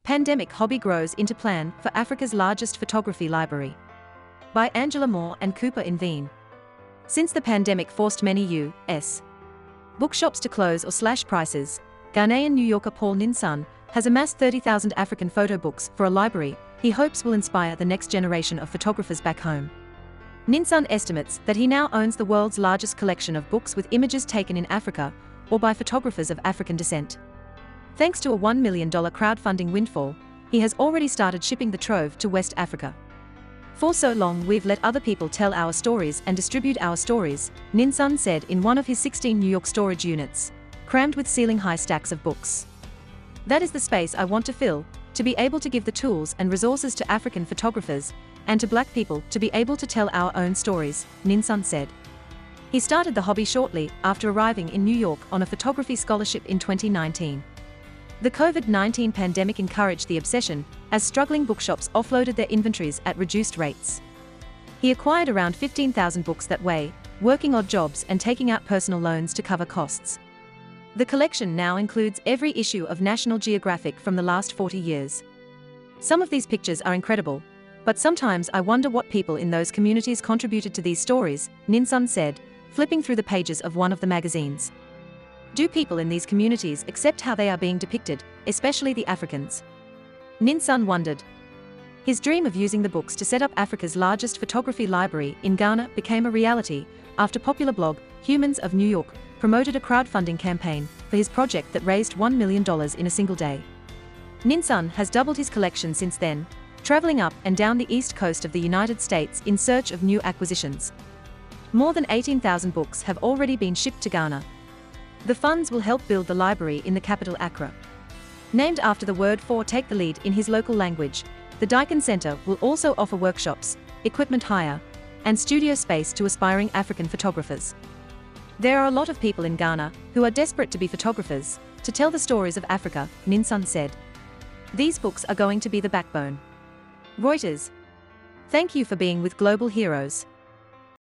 Pandemic Hobby Grows into Plan for Africa's Largest Photography Library. By Angela Moore and Cooper in Veen. Since the pandemic forced many U.S. bookshops to close or slash prices, Ghanaian New Yorker Paul Ninsan has amassed 30,000 African photo books for a library he hopes will inspire the next generation of photographers back home. Ninsan estimates that he now owns the world's largest collection of books with images taken in Africa or by photographers of African descent. Thanks to a $1 million crowdfunding windfall, he has already started shipping the trove to West Africa. For so long we've let other people tell our stories and distribute our stories, Ninsan said in one of his 16 New York storage units, crammed with ceiling-high stacks of books. That is the space I want to fill, to be able to give the tools and resources to African photographers, and to Black people to be able to tell our own stories, Ninsan said. He started the hobby shortly after arriving in New York on a photography scholarship in 2019. The COVID-19 pandemic encouraged the obsession, as struggling bookshops offloaded their inventories at reduced rates. He acquired around 15,000 books that way, working odd jobs and taking out personal loans to cover costs. The collection now includes every issue of National Geographic from the last 40 years. Some of these pictures are incredible, but sometimes I wonder what people in those communities contributed to these stories, Ninsan said, flipping through the pages of one of the magazines. Do people in these communities accept how they are being depicted, especially the Africans? Ninsan wondered. His dream of using the books to set up Africa's largest photography library in Ghana became a reality after popular blog, Humans of New York, promoted a crowdfunding campaign for his project that raised $1 million in a single day. Ninsan has doubled his collection since then, traveling up and down the east coast of the United States in search of new acquisitions. More than 18,000 books have already been shipped to Ghana. The funds will help build the library in the capital Accra. Named after the word for take the lead in his local language, the Daikin Center will also offer workshops, equipment hire, and studio space to aspiring African photographers. There are a lot of people in Ghana who are desperate to be photographers, to tell the stories of Africa, Ninsan said. These books are going to be the backbone. Reuters. Thank you for being with Global Heroes.